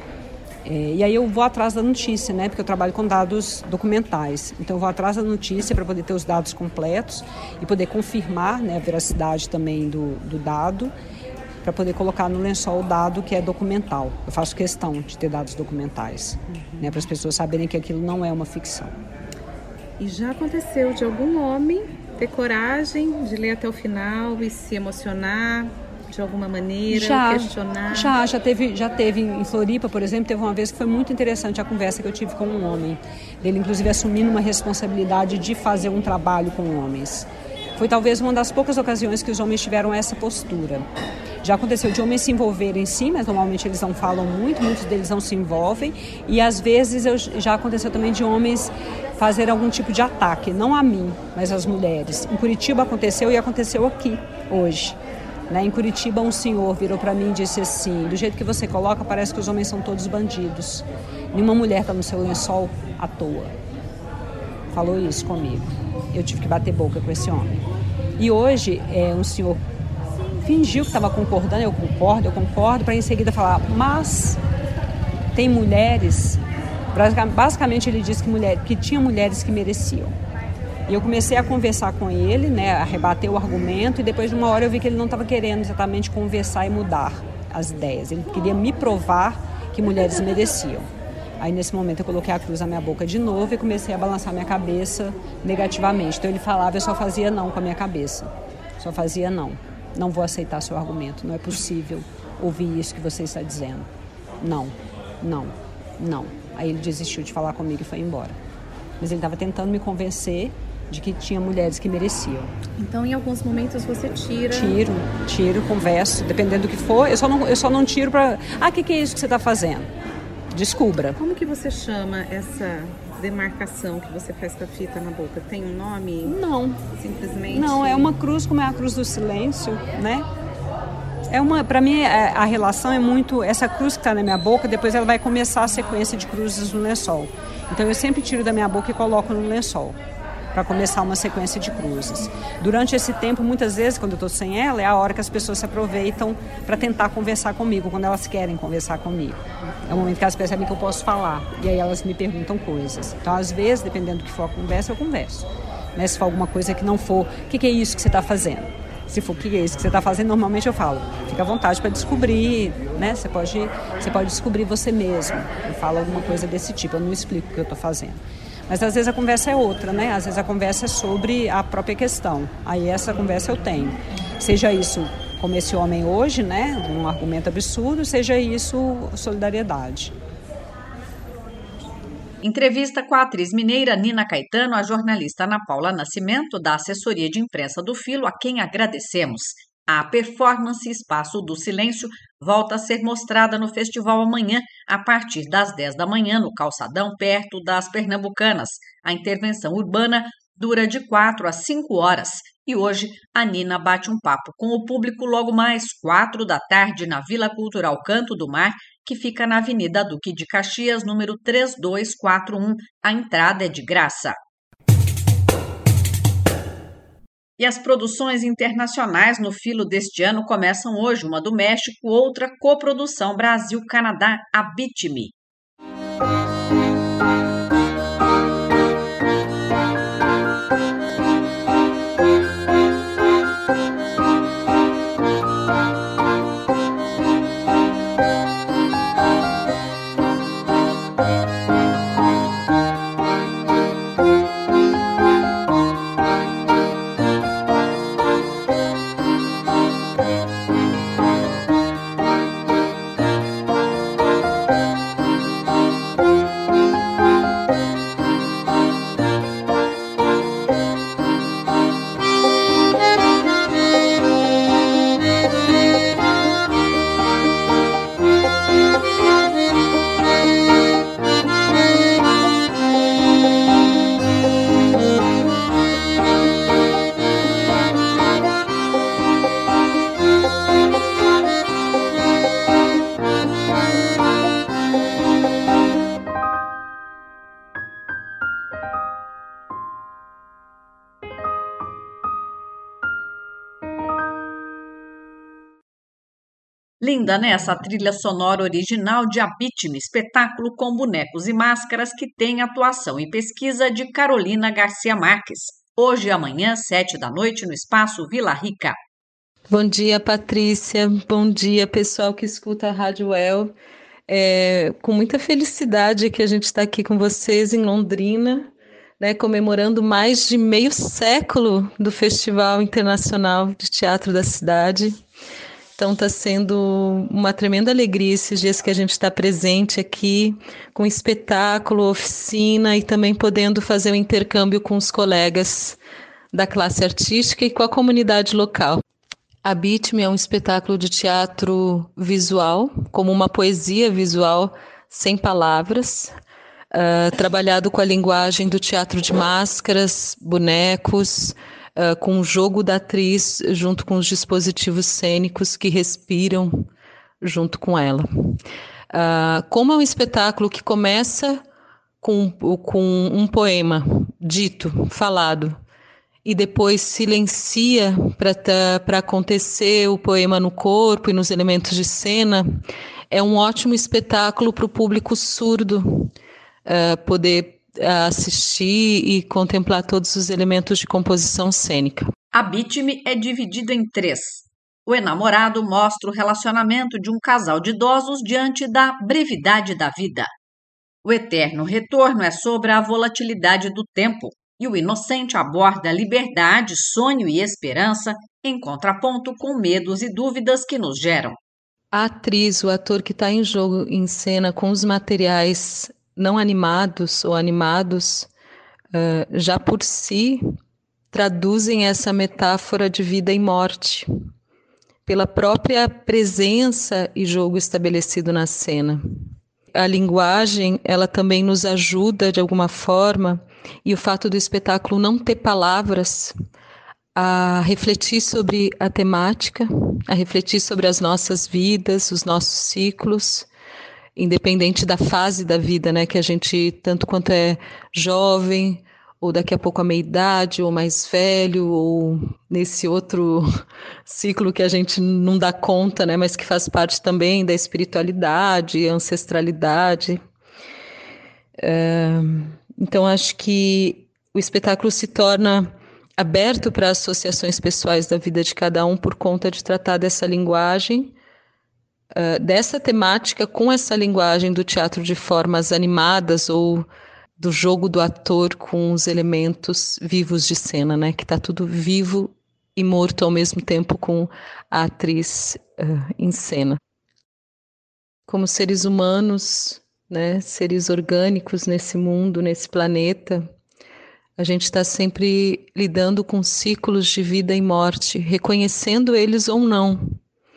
I: É, e aí eu vou atrás da notícia, né, porque eu trabalho com dados documentais. Então eu vou atrás da notícia para poder ter os dados completos e poder confirmar, né, a veracidade também do, do dado, para poder colocar no lençol o dado que é documental. Eu faço questão de ter dados documentais, uhum. né, para as pessoas saberem que aquilo não é uma ficção.
J: E já aconteceu de algum homem ter coragem de ler até o final e se emocionar de alguma maneira,
I: já,
J: questionar?
I: Já, já teve, já teve em Floripa, por exemplo, teve uma vez que foi muito interessante a conversa que eu tive com um homem. Ele, inclusive, assumindo uma responsabilidade de fazer um trabalho com homens. Foi talvez uma das poucas ocasiões que os homens tiveram essa postura. Já aconteceu de homens se envolverem sim, mas normalmente eles não falam muito, muitos deles não se envolvem. E às vezes eu, já aconteceu também de homens fazer algum tipo de ataque, não a mim, mas às mulheres. Em Curitiba aconteceu e aconteceu aqui, hoje. Né? Em Curitiba, um senhor virou para mim e disse assim: do jeito que você coloca, parece que os homens são todos bandidos. Nenhuma mulher está no seu lençol à toa. Falou isso comigo. Eu tive que bater boca com esse homem. E hoje, é, um senhor fingiu que estava concordando, eu concordo, eu concordo, para em seguida falar, mas tem mulheres... Basicamente, ele disse que, mulher, que tinha mulheres que mereciam. E eu comecei a conversar com ele, né, a rebater o argumento, e depois de uma hora eu vi que ele não estava querendo exatamente conversar e mudar as ideias. Ele queria me provar que mulheres mereciam. Aí nesse momento eu coloquei a cruz na minha boca de novo e comecei a balançar minha cabeça negativamente. Então ele falava, eu só fazia não com a minha cabeça. Só fazia não. Não vou aceitar seu argumento. Não é possível ouvir isso que você está dizendo. Não, não, não. Aí ele desistiu de falar comigo e foi embora. Mas ele estava tentando me convencer de que tinha mulheres que mereciam.
J: Então, em alguns momentos você tira...
I: Tiro, tiro, converso, dependendo do que for. Eu só não, eu só não tiro para... Ah, o que, que é isso que você está fazendo? Descubra.
J: Como que você chama essa demarcação que você faz com a fita na boca? Tem um nome?
I: Não.
J: Simplesmente?
I: Não, é uma cruz como é a cruz do silêncio, né? É uma, para mim, a relação é muito... Essa cruz que está na minha boca, depois ela vai começar a sequência de cruzes no lençol. Então, eu sempre tiro da minha boca e coloco no lençol, para começar uma sequência de cruzes. Durante esse tempo, muitas vezes, quando eu estou sem ela, é a hora que as pessoas se aproveitam para tentar conversar comigo, quando elas querem conversar comigo. É o momento que elas percebem que eu posso falar, e aí elas me perguntam coisas. Então, às vezes, dependendo do que for a conversa, eu converso. Mas se for alguma coisa que não for, o que, que é isso que você está fazendo? Se for o que é isso que você está fazendo, normalmente eu falo, fica à vontade para descobrir, né? Você pode, você pode descobrir você mesmo. Eu falo alguma coisa desse tipo, eu não explico o que eu estou fazendo. Mas às vezes a conversa é outra, né? Às vezes a conversa é sobre a própria questão. Aí essa conversa eu tenho. Seja isso como esse homem hoje, né? Um argumento absurdo, seja isso solidariedade.
H: Entrevista com a atriz mineira Nina Caetano, a jornalista Ana Paula Nascimento, da assessoria de imprensa do Filo, a quem agradecemos. A performance Espaço do Silêncio volta a ser mostrada no festival amanhã, a partir das dez da manhã, no Calçadão, perto das Pernambucanas. A intervenção urbana dura de quatro a cinco horas. E hoje, a Nina bate um papo com o público logo mais quatro da tarde, na Vila Cultural Canto do Mar, que fica na Avenida Duque de Caxias, número três dois quatro um. A entrada é de graça. E as produções internacionais no Filo deste ano começam hoje, uma do México, outra coprodução Brasil-Canadá, a Habite-me. Linda, né? Essa trilha sonora original de Habite-me, espetáculo com bonecos e máscaras que tem atuação e pesquisa de Carolina Garcia Marques. Hoje e amanhã, sete da noite, no Espaço Vila Rica.
K: Bom dia, Patrícia. Bom dia, pessoal que escuta a Rádio Well. É, com muita felicidade que a gente está aqui com vocês em Londrina, né, comemorando mais de meio século do Festival Internacional de Teatro da cidade. Então está sendo uma tremenda alegria esses dias que a gente está presente aqui, com espetáculo, oficina e também podendo fazer um intercâmbio com os colegas da classe artística e com a comunidade local. Habite-me é um espetáculo de teatro visual, como uma poesia visual sem palavras, uh, trabalhado com a linguagem do teatro de máscaras, bonecos, uh, com o jogo da atriz junto com os dispositivos cênicos que respiram junto com ela. Uh, como é um espetáculo que começa com, com um poema dito, falado, e depois silencia para acontecer o poema no corpo e nos elementos de cena, é um ótimo espetáculo para o público surdo uh, poder uh, assistir e contemplar todos os elementos de composição cênica.
H: Habite-me é dividido em três. O enamorado mostra o relacionamento de um casal de idosos diante da brevidade da vida. O eterno retorno é sobre a volatilidade do tempo. E o inocente aborda liberdade, sonho e esperança, em contraponto com medos e dúvidas que nos geram.
K: A atriz, o ator que está em jogo em cena com os materiais não animados ou animados, uh, já por si traduzem essa metáfora de vida e morte, pela própria presença e jogo estabelecido na cena. A linguagem, ela também nos ajuda de alguma forma, e o fato do espetáculo não ter palavras, a refletir sobre a temática, a refletir sobre as nossas vidas, os nossos ciclos, independente da fase da vida, né, que a gente, tanto quanto é jovem, ou daqui a pouco a meia-idade, ou mais velho, ou nesse outro ciclo que a gente não dá conta, né, mas que faz parte também da espiritualidade, ancestralidade. É... Então, acho que o espetáculo se torna aberto para associações pessoais da vida de cada um por conta de tratar dessa linguagem, uh, dessa temática com essa linguagem do teatro de formas animadas ou do jogo do ator com os elementos vivos de cena, né? Que está tudo vivo e morto ao mesmo tempo com a atriz uh, em cena. Como seres humanos, né, seres orgânicos nesse mundo, nesse planeta, a gente está sempre lidando com ciclos de vida e morte, reconhecendo eles ou não.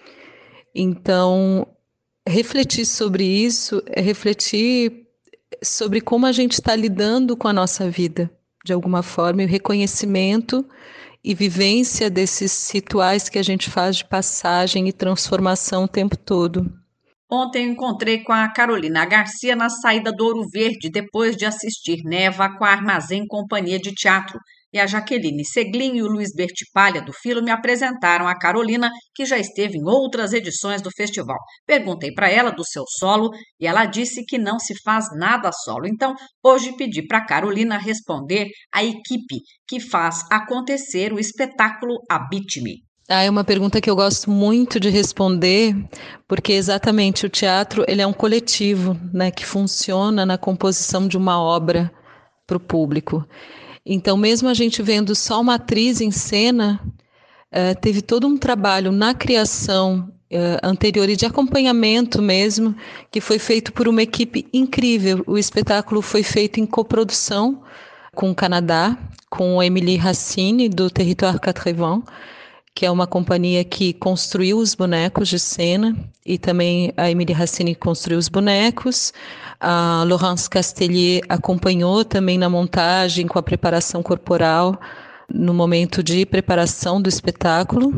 K: Então, refletir sobre isso é refletir sobre como a gente está lidando com a nossa vida, de alguma forma, e o reconhecimento e vivência desses rituais que a gente faz de passagem e transformação o tempo todo.
H: Ontem encontrei com a Carolina Garcia na saída do Ouro Verde, depois de assistir Neva com a Armazém Companhia de Teatro. E a Jaqueline Seglin e o Luiz Bertipalha do Filo me apresentaram a Carolina, que já esteve em outras edições do festival. Perguntei para ela do seu solo e ela disse que não se faz nada solo. Então, hoje pedi para a Carolina responder a equipe que faz acontecer o espetáculo Habite-me.
K: Ah, é uma pergunta que eu gosto muito de responder, porque exatamente o teatro ele é um coletivo, né, que funciona na composição de uma obra para o público. Então, mesmo a gente vendo só uma atriz em cena, uh, teve todo um trabalho na criação uh, anterior e de acompanhamento mesmo, que foi feito por uma equipe incrível. O espetáculo foi feito em coprodução com o Canadá, com a Émilie Racine, do Territoire quatre-vingts, que é uma companhia que construiu os bonecos de cena, e também a Émilie Racine construiu os bonecos. A Laurence Castellier acompanhou também na montagem, com a preparação corporal, no momento de preparação do espetáculo.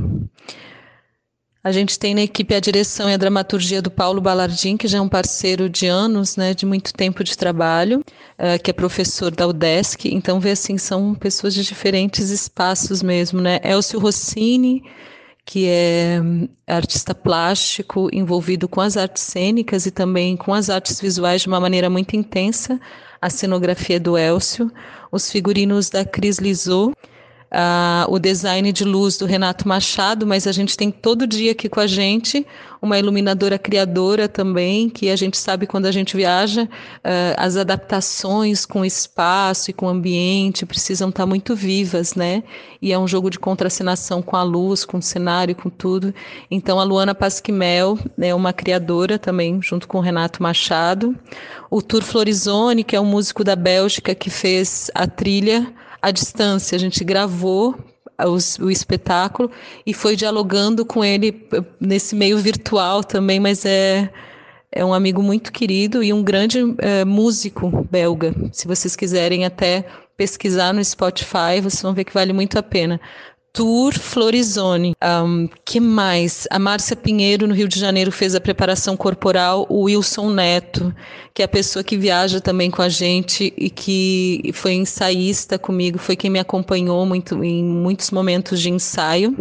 K: A gente tem na equipe a direção e a dramaturgia do Paulo Balardim, que já é um parceiro de anos, né, de muito tempo de trabalho, uh, que é professor da U D E S C. Então, vê assim, são pessoas de diferentes espaços mesmo, né? Elcio Rossini, que é artista plástico envolvido com as artes cênicas e também com as artes visuais de uma maneira muito intensa. A cenografia do Elcio, os figurinos da Cris Lizot, Uh, o design de luz do Renato Machado, mas a gente tem todo dia aqui com a gente uma iluminadora criadora também, que a gente sabe quando a gente viaja, uh, as adaptações com o espaço e com o ambiente precisam estar muito vivas, né? E é um jogo de contracenação com a luz, com o cenário, com tudo. Então a Luana Pasquimel é né, uma criadora também, junto com o Renato Machado. O Tur Florizone, que é um músico da Bélgica que fez a trilha à distância, a gente gravou o, o espetáculo e foi dialogando com ele nesse meio virtual também, mas é, é um amigo muito querido e um grande é, músico belga. Se vocês quiserem até pesquisar no Spotify, vocês vão ver que vale muito a pena. Tour Florizone. Um, que mais? A Márcia Pinheiro, no Rio de Janeiro, fez a preparação corporal. O Wilson Neto, que é a pessoa que viaja também com a gente e que foi ensaísta comigo, foi quem me acompanhou muito, em muitos momentos de ensaio.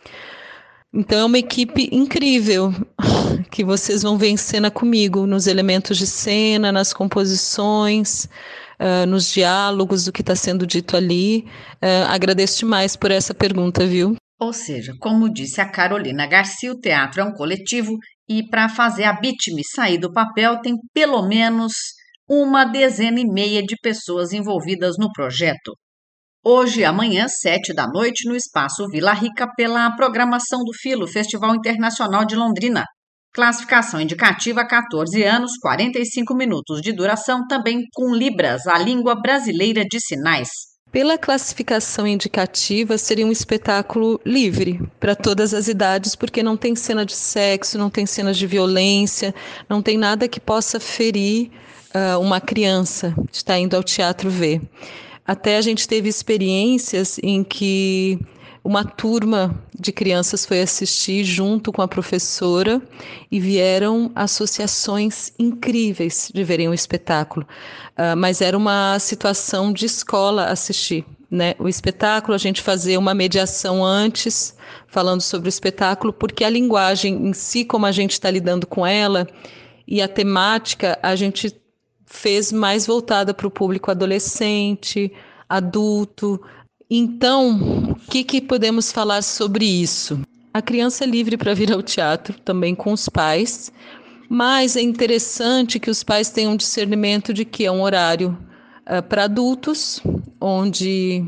K: Então é uma equipe incrível que vocês vão ver em cena comigo, nos elementos de cena, nas composições, Uh, nos diálogos, do que está sendo dito ali. Uh, agradeço demais por essa pergunta, viu?
H: Ou seja, como disse a Carolina Garcia, o teatro é um coletivo e para fazer a Beat-Me sair do papel tem pelo menos uma dezena e meia de pessoas envolvidas no projeto. Hoje e amanhã, sete da noite, no Espaço Vila Rica, pela programação do Filo, Festival Internacional de Londrina. Classificação indicativa catorze anos, quarenta e cinco minutos de duração, também com Libras, a língua brasileira de sinais.
K: Pela classificação indicativa, seria um espetáculo livre para todas as idades, porque não tem cena de sexo, não tem cenas de violência, não tem nada que possa ferir uh, uma criança de estar indo ao teatro ver. Até a gente teve experiências em que uma turma de crianças foi assistir junto com a professora e vieram associações incríveis de verem o espetáculo. Uh, mas era uma situação de escola assistir, né? O espetáculo, a gente fazia uma mediação antes, falando sobre o espetáculo, porque a linguagem em si, como a gente está lidando com ela, e a temática, a gente fez mais voltada para o público adolescente, adulto. Então, o que, que podemos falar sobre isso? A criança é livre para vir ao teatro, também com os pais, mas é interessante que os pais tenham um discernimento de que é um horário uh, para adultos, onde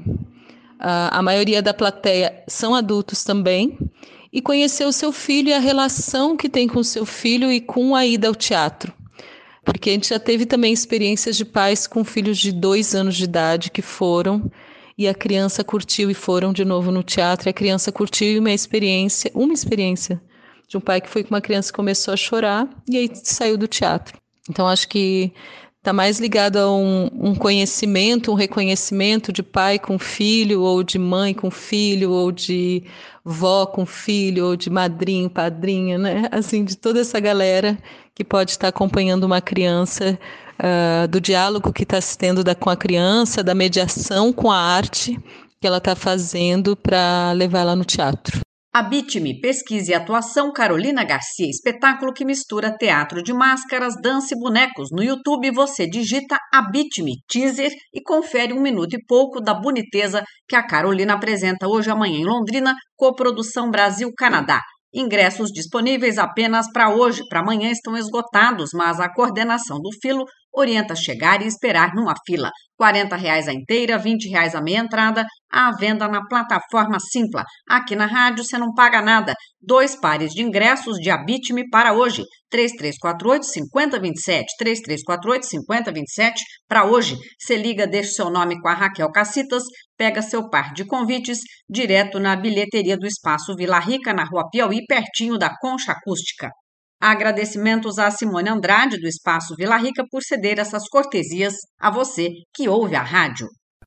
K: uh, a maioria da plateia são adultos também, e conhecer o seu filho e a relação que tem com o seu filho e com a ida ao teatro. Porque a gente já teve também experiências de pais com filhos de dois anos de idade que foram e a criança curtiu e foram de novo no teatro, e a criança curtiu uma experiência, uma experiência de um pai que foi com uma criança que começou a chorar e aí saiu do teatro. Então, acho que está mais ligado a um, um conhecimento, um reconhecimento de pai com filho, ou de mãe com filho, ou de vó com filho, ou de madrinho, padrinha, né? Assim, de toda essa galera que pode estar acompanhando uma criança, Uh, do diálogo que está se tendo da, com a criança, da mediação com a arte que ela está fazendo para levar ela no teatro.
H: A Beat-Me, pesquisa e atuação, Carolina Garcia, espetáculo que mistura teatro de máscaras, dança e bonecos. No YouTube você digita a Beat-Me, teaser, e confere um minuto e pouco da boniteza que a Carolina apresenta hoje e amanhã em Londrina, coprodução Brasil-Canadá. Ingressos disponíveis apenas para hoje, para amanhã estão esgotados, mas a coordenação do Filo orienta a chegar e esperar numa fila. quarenta reais a inteira, vinte reais a meia entrada, à venda na plataforma Simpla. Aqui na rádio você não paga nada. Dois pares de ingressos de A Beat-Me para hoje. três três quatro oito, cinco zero dois sete, três três quatro oito, cinco zero dois sete para hoje. Você liga, deixa seu nome com a Raquel Cacitas, pega seu par de convites direto na bilheteria do Espaço Vila Rica, na Rua Piauí, pertinho da Concha Acústica. Agradecimentos a Simone Andrade, do Espaço Vila Rica, por ceder essas cortesias a você que ouve a rádio.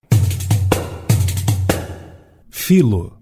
A: Filo.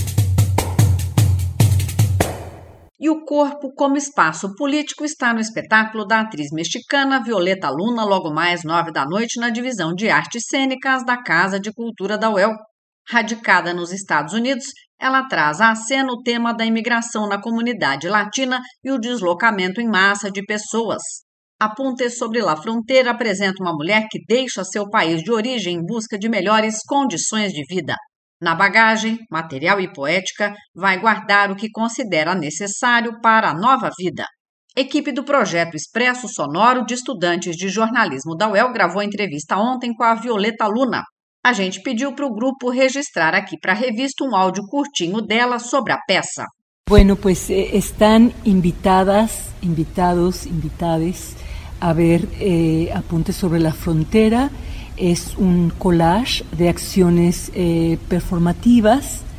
H: E o corpo como espaço político está no espetáculo da atriz mexicana Violeta Luna, logo mais nove da noite, na divisão de artes cênicas da Casa de Cultura da U E L. Radicada nos Estados Unidos, ela traz à cena o tema da imigração na comunidade latina e o deslocamento em massa de pessoas. Apuntes sobre la Fronteira apresenta uma mulher que deixa seu país de origem em busca de melhores condições de vida. Na bagagem, material e poética, vai guardar o que considera necessário para a nova vida. Equipe do projeto Expresso Sonoro de Estudantes de Jornalismo da U E L gravou a entrevista ontem com a Violeta Luna. A gente pediu para o grupo registrar aqui para a revista um áudio curtinho dela sobre a peça.
L: Bueno, pues eh, están invitadas, invitados, invitades a ver eh, Apuntes sobre la Frontera. Es un collage de acciones eh, performativas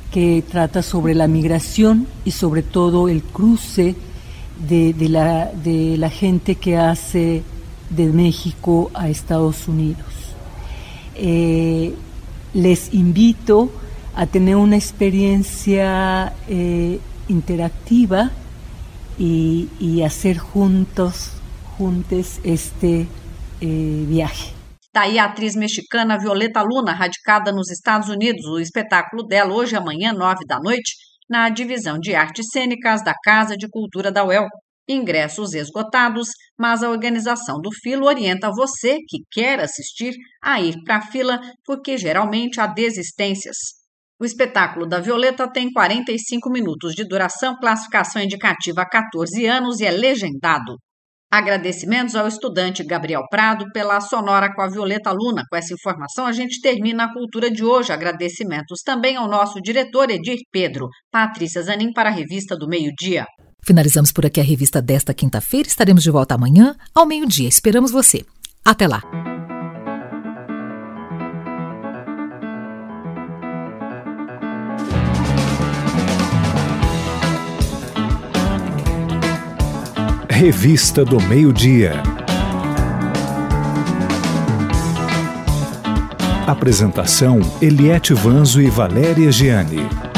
L: que trata sobre la migración y sobre todo el cruce de, de, la, de la gente que hace de México a Estados Unidos. Eh, les invito a tener una experiencia eh, interactiva y, y hacer juntos, juntos este eh, viaje.
H: Daí a atriz mexicana Violeta Luna, radicada nos Estados Unidos. O espetáculo dela hoje e amanhã, nove da noite, na divisão de artes cênicas da Casa de Cultura da U E L. Ingressos esgotados, mas a organização do Filo orienta você que quer assistir a ir para a fila, porque geralmente há desistências. O espetáculo da Violeta tem quarenta e cinco minutos de duração, classificação indicativa a catorze anos e é legendado. Agradecimentos ao estudante Gabriel Prado pela sonora com a Violeta Luna. Com essa informação, a gente termina a cultura de hoje. Agradecimentos também ao nosso diretor Edir Pedro. Patrícia Zanin para a Revista do Meio-Dia.
B: Finalizamos por aqui a revista desta quinta-feira. Estaremos de volta amanhã, ao meio-dia. Esperamos você. Até lá.
A: Revista do Meio-Dia. Apresentação: Eliete Vanzo e Valéria Gianni.